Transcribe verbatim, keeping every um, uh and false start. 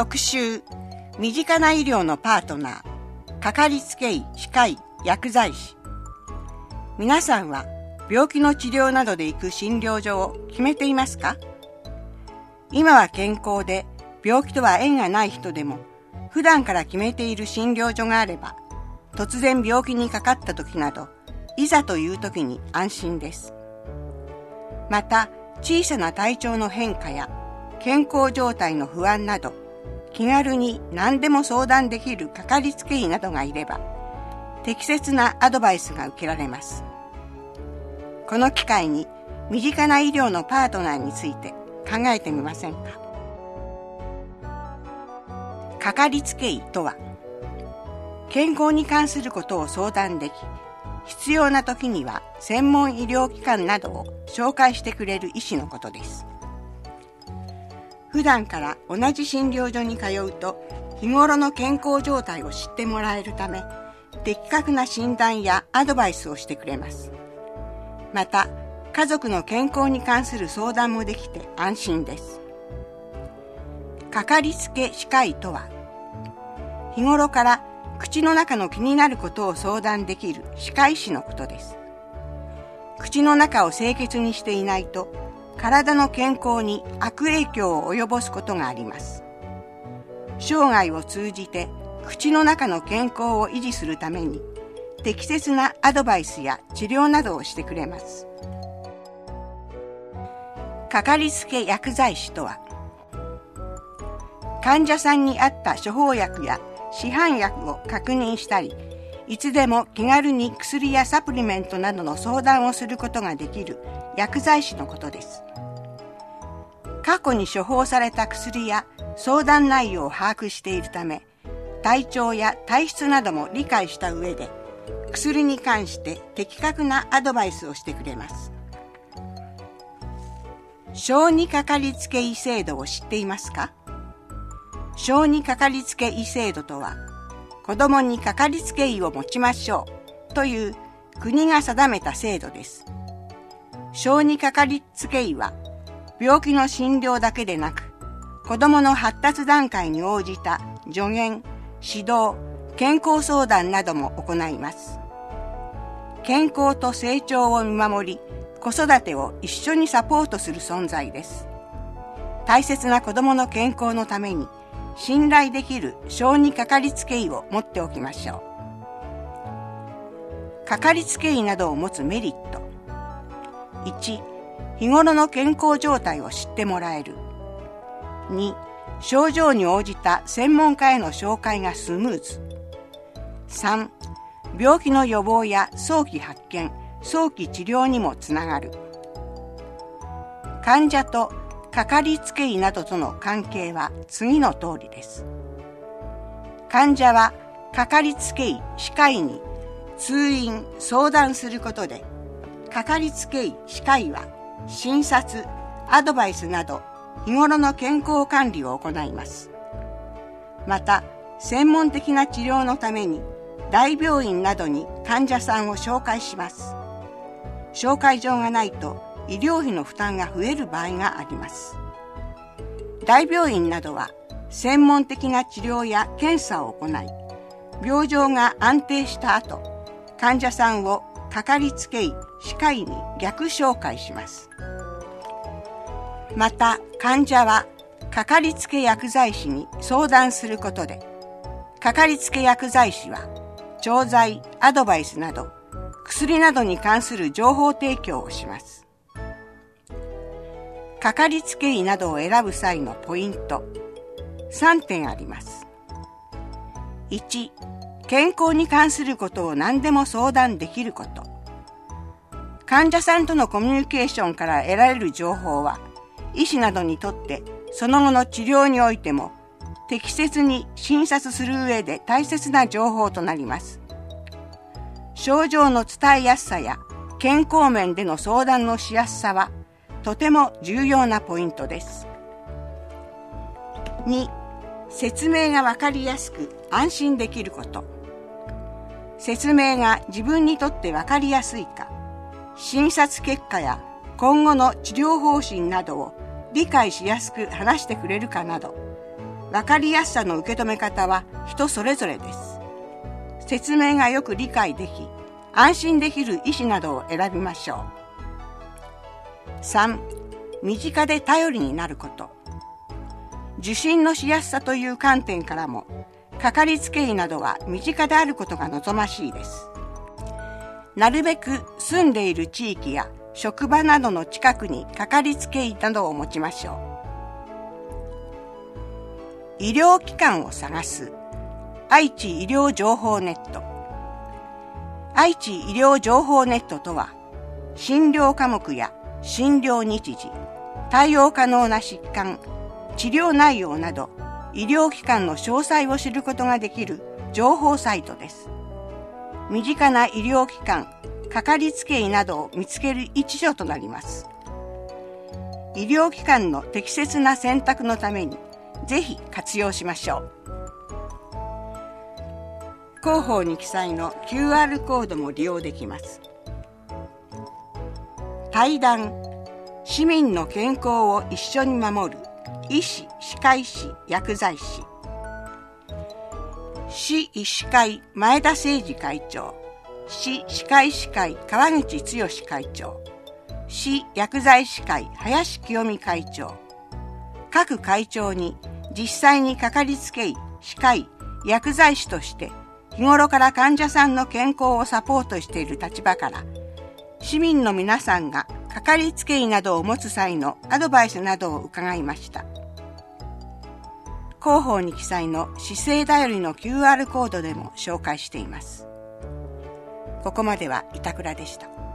特集、身近な医療のパートナー、かかりつけ医、歯科医、薬剤師。皆さんは病気の治療などで行く診療所を決めていますか？今は健康で病気とは縁がない人でも、普段から決めている診療所があれば、突然病気にかかった時など、いざという時に安心です。また、小さな体調の変化や健康状態の不安など、気軽に何でも相談できるかかりつけ医などがいれば、適切なアドバイスが受けられます。この機会に身近な医療のパートナーについて考えてみませんか？かかりつけ医とは、健康に関することを相談でき、必要な時には専門医療機関などを紹介してくれる医師のことです。普段から同じ診療所に通うと、日頃の健康状態を知ってもらえるため、的確な診断やアドバイスをしてくれます。また、家族の健康に関する相談もできて安心です。かかりつけ歯科医とは、日頃から口の中の気になることを相談できる歯科医師のことです。口の中を清潔にしていないと、体の健康に悪影響を及ぼすことがあります。生涯を通じて口の中の健康を維持するために、適切なアドバイスや治療などをしてくれます。かかりつけ薬剤師とは、患者さんに合った処方薬や市販薬を確認したり、いつでも気軽に薬やサプリメントなどの相談をすることができる薬剤師のことです。過去に処方された薬や相談内容を把握しているため、体調や体質なども理解した上で、薬に関して的確なアドバイスをしてくれます。小児かかりつけ医制度を知っていますか？小児かかりつけ医制度とは、子どもにかかりつけ医を持ちましょうという国が定めた制度です。小児かかりつけ医は、病気の診療だけでなく、子どもの発達段階に応じた助言、指導、健康相談なども行います。健康と成長を見守り、子育てを一緒にサポートする存在です。大切な子どもの健康のために、信頼できる小児かかりつけ医を持っておきましょう。かかりつけ医などを持つメリット。いち、日頃の健康状態を知ってもらえる。に、症状に応じた専門家への紹介がスムーズ。さん、病気の予防や早期発見、早期治療にもつながる。患者とかかりつけ医などとの関係は次の通りです。患者はかかりつけ医、歯科医に通院、相談することで、かかりつけ医、歯科医は診察、アドバイスなど日頃の健康管理を行います。また、専門的な治療のために大病院などに患者さんを紹介します。紹介状がないと医療費の負担が増える場合があります。大病院などは専門的な治療や検査を行い、病状が安定した後、患者さんをかかりつけ医、歯科医に逆紹介します。また、患者はかかりつけ薬剤師に相談することで、かかりつけ薬剤師は調剤、アドバイスなど薬などに関する情報提供をします。かかりつけ医などを選ぶ際のポイント、さんてんあります。いち、健康に関することを何でも相談できること。患者さんとのコミュニケーションから得られる情報は、医師などにとってその後の治療においても適切に診察する上で大切な情報となります。症状の伝えやすさや健康面での相談のしやすさはとても重要なポイントです。に、説明がわかりやすく安心できること。説明が自分にとってわかりやすいか、診察結果や今後の治療方針などを理解しやすく話してくれるかなど、 わかりやすさの受け止め方は人それぞれです。説明がよく理解でき、安心できる医師などを選びましょう。さん、身近で頼りになること。受診のしやすさという観点からも、かかりつけ医などは身近であることが望ましいです。なるべく住んでいる地域や職場などの近くにかかりつけ医などを持ちましょう。医療機関を探す。愛知医療情報ネット。愛知医療情報ネットとは、診療科目や診療日時、対応可能な疾患、治療内容など、医療機関の詳細を知ることができる情報サイトです。身近な医療機関、かかりつけ医などを見つける一助となります。医療機関の適切な選択のために、ぜひ活用しましょう。広報に記載の キューアール コードも利用できます。対談、市民の健康を一緒に守る医師・歯科医師・薬剤師。市医師会前田誠二会長、市歯科医師会川口剛会長、市薬剤師会林清美会長。各会長に実際にかかりつけ医、歯科医、薬剤師として日頃から患者さんの健康をサポートしている立場から、市民の皆さんがかかりつけ医などを持つ際のアドバイスなどを伺いました。広報に記載の姿勢だよりの キューアール コードでも紹介しています。ここまでは板倉でした。